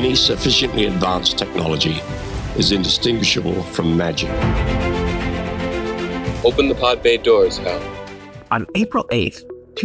Any sufficiently advanced technology is indistinguishable from magic. Open the pod bay doors, Hal. On April 8th,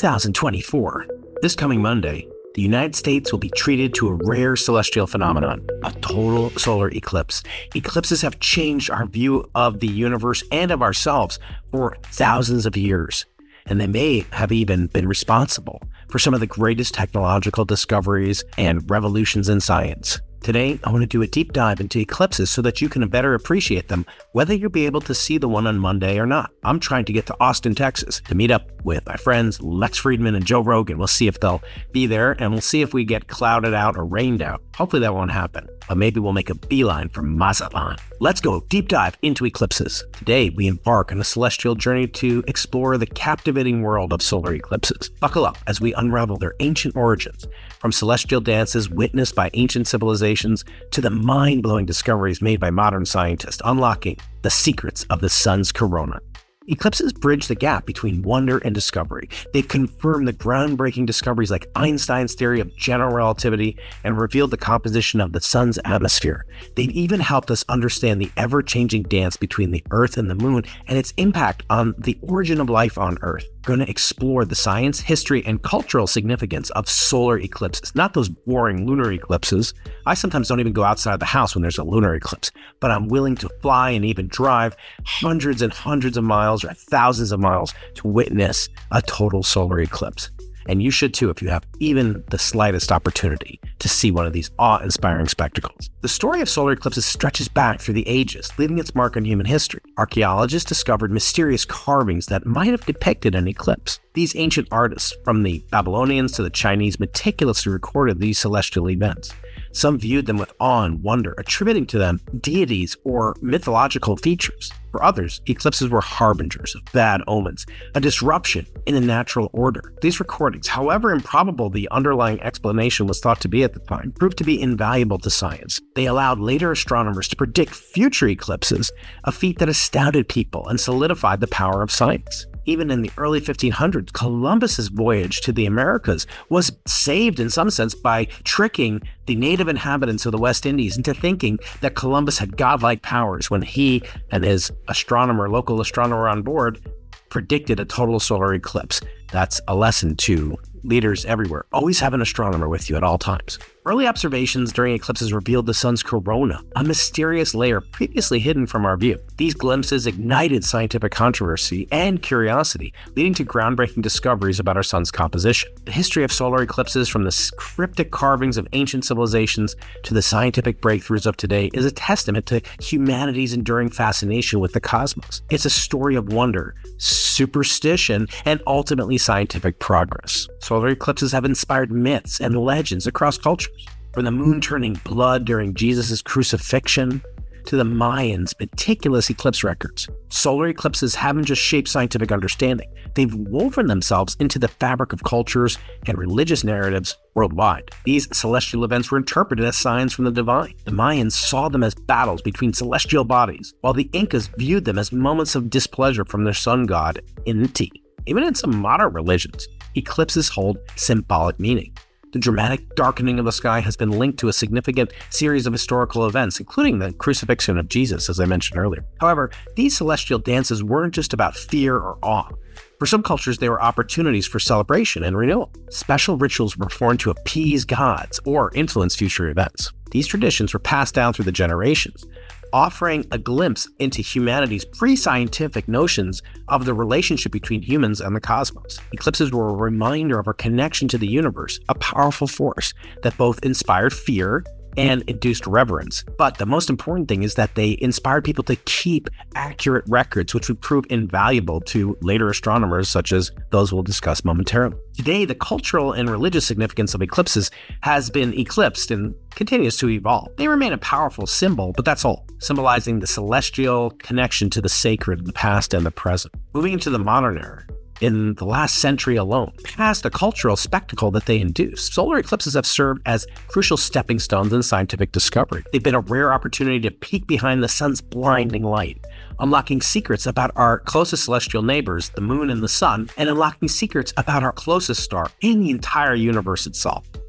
2024, this coming Monday, the United States will be treated to a rare celestial phenomenon, a total solar eclipse. Eclipses have changed our view of the universe and of ourselves for thousands of years, and they may have even been responsible for some of the greatest technological discoveries and revolutions in science. Today, I want to do a deep dive into eclipses so that you can better appreciate them, whether you'll be able to see the one on Monday or not. I'm trying to get to Austin, Texas to meet up with my friends Lex Friedman and Joe Rogan. We'll see if they'll be there, and we'll see if we get clouded out or rained out. Hopefully that won't happen, but maybe we'll make a beeline from Mazatlan. Let's go deep dive into eclipses. Today, we embark on a celestial journey to explore the captivating world of solar eclipses. Buckle up as we unravel their ancient origins, from celestial dances witnessed by ancient civilizations to the mind-blowing discoveries made by modern scientists, unlocking the secrets of the sun's corona. Eclipses bridge the gap between wonder and discovery. They've confirmed the groundbreaking discoveries like Einstein's theory of general relativity and revealed the composition of the sun's atmosphere. They've even helped us understand the ever-changing dance between the Earth and the Moon and its impact on the origin of life on Earth. We're going to explore the science, history, and cultural significance of solar eclipses, not those boring lunar eclipses. I sometimes don't even go outside the house when there's a lunar eclipse, but I'm willing to fly and even drive hundreds and hundreds of miles or thousands of miles to witness a total solar eclipse. And you should too if you have even the slightest opportunity to see one of these awe-inspiring spectacles. The story of solar eclipses stretches back through the ages, leaving its mark on human history. Archaeologists discovered mysterious carvings that might have depicted an eclipse. These ancient artists, from the Babylonians to the Chinese, meticulously recorded these celestial events. Some viewed them with awe and wonder, attributing to them deities or mythological features. For others, eclipses were harbingers of bad omens, a disruption in the natural order. These recordings, however improbable the underlying explanation was thought to be at the time, proved to be invaluable to science. They allowed later astronomers to predict future eclipses, a feat that astounded people and solidified the power of science. Even in the early 1500s, Columbus's voyage to the Americas was saved in some sense by tricking the native inhabitants of the West Indies into thinking that Columbus had godlike powers when he and his local astronomer on board, predicted a total solar eclipse. That's a lesson to leaders everywhere. Always have an astronomer with you at all times. Early observations during eclipses revealed the sun's corona, a mysterious layer previously hidden from our view. These glimpses ignited scientific controversy and curiosity, leading to groundbreaking discoveries about our sun's composition. The history of solar eclipses, from the cryptic carvings of ancient civilizations to the scientific breakthroughs of today, is a testament to humanity's enduring fascination with the cosmos. It's a story of wonder, superstition, and ultimately scientific progress. Solar eclipses have inspired myths and legends across cultures, from the moon turning blood during Jesus' crucifixion to the Mayans' meticulous eclipse records. Solar eclipses haven't just shaped scientific understanding, they've woven themselves into the fabric of cultures and religious narratives worldwide. These celestial events were interpreted as signs from the divine. The Mayans saw them as battles between celestial bodies, while the Incas viewed them as moments of displeasure from their sun god, Inti. Even in some modern religions, eclipses hold symbolic meaning. The dramatic darkening of the sky has been linked to a significant series of historical events, including the crucifixion of Jesus, as I mentioned earlier. However, these celestial dances weren't just about fear or awe. For some cultures, they were opportunities for celebration and renewal. Special rituals were performed to appease gods or influence future events. These traditions were passed down through the generations, offering a glimpse into humanity's pre-scientific notions of the relationship between humans and the cosmos. Eclipses were a reminder of our connection to the universe, a powerful force that both inspired fear and induced reverence. But the most important thing is that they inspired people to keep accurate records, which would prove invaluable to later astronomers, such as those we'll discuss momentarily. Today, the cultural and religious significance of eclipses has been eclipsed and continues to evolve. They remain a powerful symbol, but that's all, symbolizing the celestial connection to the sacred of the past and the present. Moving into the modern era, in the last century alone, past a cultural spectacle that they induced, solar eclipses have served as crucial stepping stones in scientific discovery. They've been a rare opportunity to peek behind the sun's blinding light, unlocking secrets about our closest celestial neighbors, the moon and the sun, and unlocking secrets about our closest star and the entire universe itself.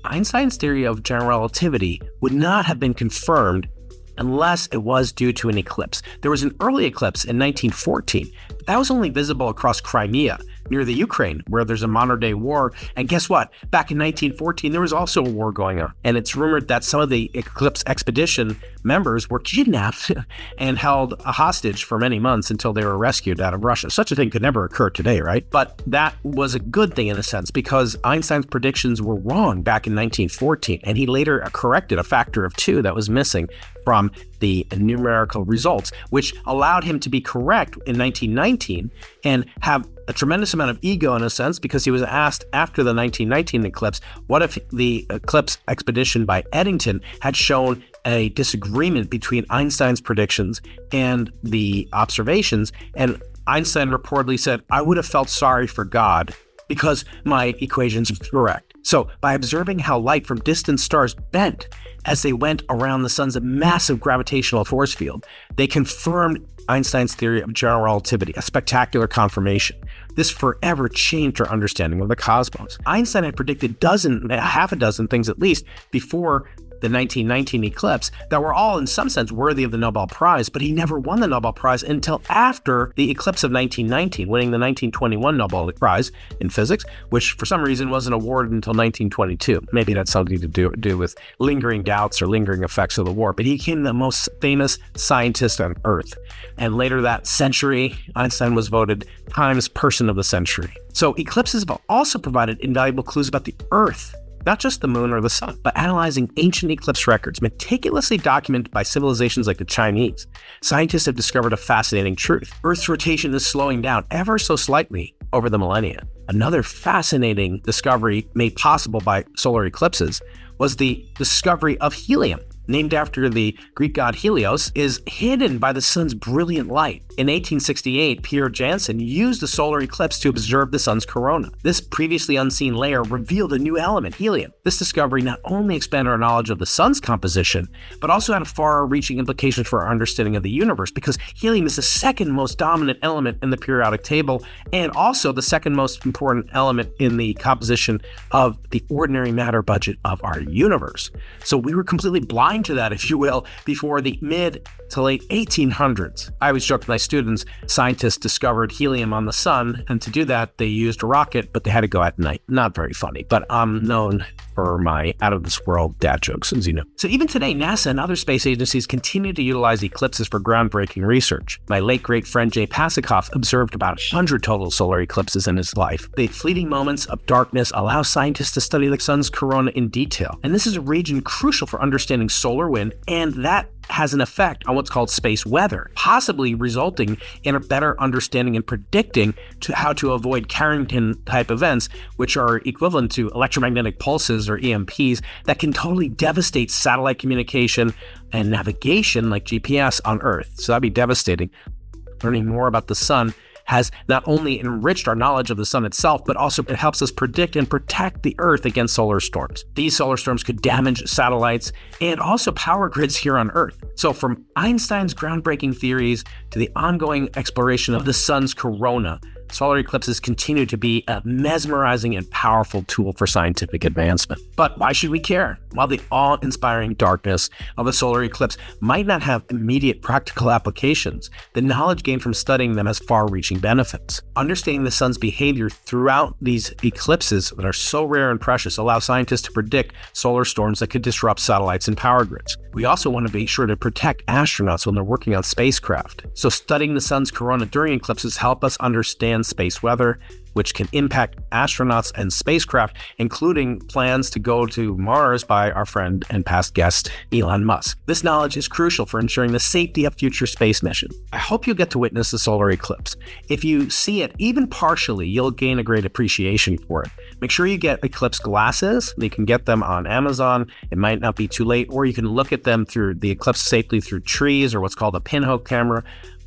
Einstein's theory of general relativity would not have been confirmed unless it was due to an eclipse. There was an early eclipse in 1914, but that was only visible across Crimea, near the Ukraine, where there's a modern-day war. And guess what? Back in 1914, there was also a war going on. And it's rumored that some of the eclipse expedition members were kidnapped and held hostage for many months until they were rescued out of Russia. Such a thing could never occur today, right? But that was a good thing in a sense, because Einstein's predictions were wrong back in 1914, and he later corrected a factor of 2 that was missing from the numerical results, which allowed him to be correct in 1919 and have a tremendous amount of ego in a sense, because he was asked after the 1919 eclipse, what if the eclipse expedition by Eddington had shown a disagreement between Einstein's predictions and the observations? And Einstein reportedly said, "I would have felt sorry for God because my equations are correct." So by observing how light from distant stars bent as they went around the sun's massive gravitational force field, they confirmed Einstein's theory of general relativity, a spectacular confirmation. This forever changed our understanding of the cosmos. Einstein had predicted half a dozen things at least before the 1919 eclipse that were all in some sense worthy of the Nobel Prize, but he never won the Nobel Prize until after the eclipse of 1919, winning the 1921 Nobel Prize in physics, which for some reason wasn't awarded until 1922. Maybe that's something to do with lingering doubts or lingering effects of the war, but he became the most famous scientist on Earth. And later that century, Einstein was voted Times Person of the Century. So eclipses have also provided invaluable clues about the Earth, not just the moon or the sun, but analyzing ancient eclipse records meticulously documented by civilizations like the Chinese. Scientists have discovered a fascinating truth. Earth's rotation is slowing down ever so slightly over the millennia. Another fascinating discovery made possible by solar eclipses was the discovery of helium. Named after the Greek god Helios, is hidden by the sun's brilliant light. In 1868, Pierre Janssen used the solar eclipse to observe the sun's corona. This previously unseen layer revealed a new element, helium. This discovery not only expanded our knowledge of the sun's composition, but also had far-reaching implications for our understanding of the universe, because helium is the second most dominant element in the periodic table, and also the second most important element in the composition of the ordinary matter budget of our universe. So we were completely blind to that, if you will, before the mid to late 1800s. I always joke with my students, scientists discovered helium on the sun, and to do that, they used a rocket, but they had to go at night. Not very funny, but I'm known for my out-of-this-world dad jokes, as you know. So even today, NASA and other space agencies continue to utilize eclipses for groundbreaking research. My late great friend Jay Pasachoff observed about 100 total solar eclipses in his life. The fleeting moments of darkness allow scientists to study the sun's corona in detail, and this is a region crucial for understanding solar wind, and that has an effect on what's called space weather, possibly resulting in a better understanding and predicting how to avoid Carrington-type events, which are equivalent to electromagnetic pulses or EMPs that can totally devastate satellite communication and navigation like GPS on Earth. So that'd be devastating. Learning more about the sun has not only enriched our knowledge of the sun itself, but also it helps us predict and protect the Earth against solar storms. These solar storms could damage satellites and also power grids here on Earth. So from Einstein's groundbreaking theories to the ongoing exploration of the sun's corona, solar eclipses continue to be a mesmerizing and powerful tool for scientific advancement. But why should we care? While the awe-inspiring darkness of a solar eclipse might not have immediate practical applications, the knowledge gained from studying them has far-reaching benefits. Understanding the sun's behavior throughout these eclipses that are so rare and precious allows scientists to predict solar storms that could disrupt satellites and power grids. We also want to be sure to protect astronauts when they're working on spacecraft. So studying the sun's corona during eclipses help us understand space weather, which can impact astronauts and spacecraft, including plans to go to Mars by our friend and past guest, Elon Musk. This knowledge is crucial for ensuring the safety of future space missions. I hope you'll get to witness the solar eclipse. If you see it even partially, you'll gain a great appreciation for it. Make sure you get eclipse glasses. You can get them on Amazon. It might not be too late, or you can look at them through the eclipse safely through trees or what's called a pinhole camera.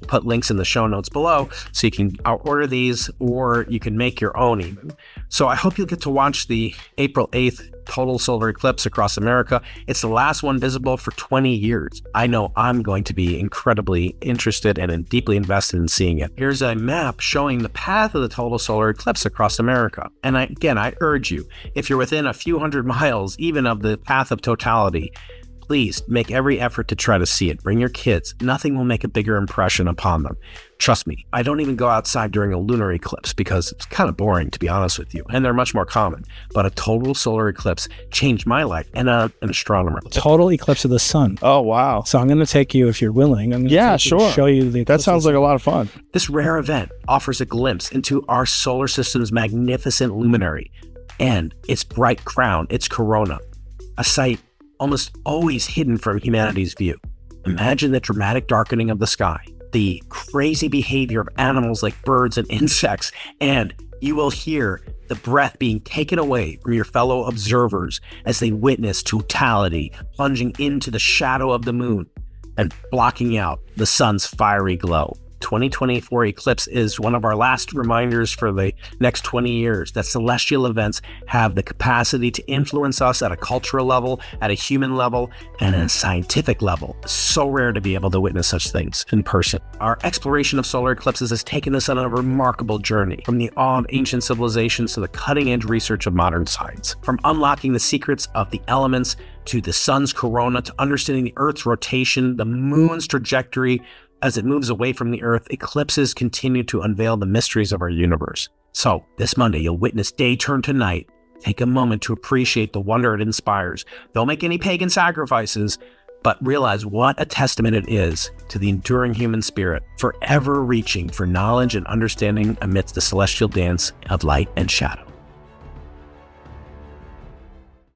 put links in the show notes below so you can order these or you can make your own even. So I hope you'll get to watch the April 8th total solar eclipse across America. It's the last one visible for 20 years. I know I'm going to be incredibly interested and deeply invested in seeing it. Here's a map showing the path of the total solar eclipse across America. And I urge you, if you're within a few hundred miles even of the path of totality, please make every effort to try to see it. Bring your kids. Nothing will make a bigger impression upon them. Trust me, I don't even go outside during a lunar eclipse because it's kind of boring, to be honest with you, and they're much more common. But a total solar eclipse changed my life and an astronomer. Total eclipse of the sun. Oh, wow. So I'm going to take you, if you're willing, show you the eclipse. That sounds like a lot of fun. This rare event offers a glimpse into our solar system's magnificent luminary and its bright crown, its corona, a sight almost always hidden from humanity's view. Imagine the dramatic darkening of the sky, the crazy behavior of animals like birds and insects, and you will hear the breath being taken away from your fellow observers as they witness totality plunging into the shadow of the moon and blocking out the sun's fiery glow. 2024 eclipse is one of our last reminders for the next 20 years that celestial events have the capacity to influence us at a cultural level, at a human level, and at a scientific level. It's so rare to be able to witness such things in person. Our exploration of solar eclipses has taken us on a remarkable journey, from the awe of ancient civilizations to the cutting-edge research of modern science. From unlocking the secrets of the elements to the sun's corona to understanding the Earth's rotation, the moon's trajectory, as it moves away from the Earth, eclipses continue to unveil the mysteries of our universe. So, this Monday, you'll witness day turn to night. Take a moment to appreciate the wonder it inspires. Don't make any pagan sacrifices, but realize what a testament it is to the enduring human spirit, forever reaching for knowledge and understanding amidst the celestial dance of light and shadow.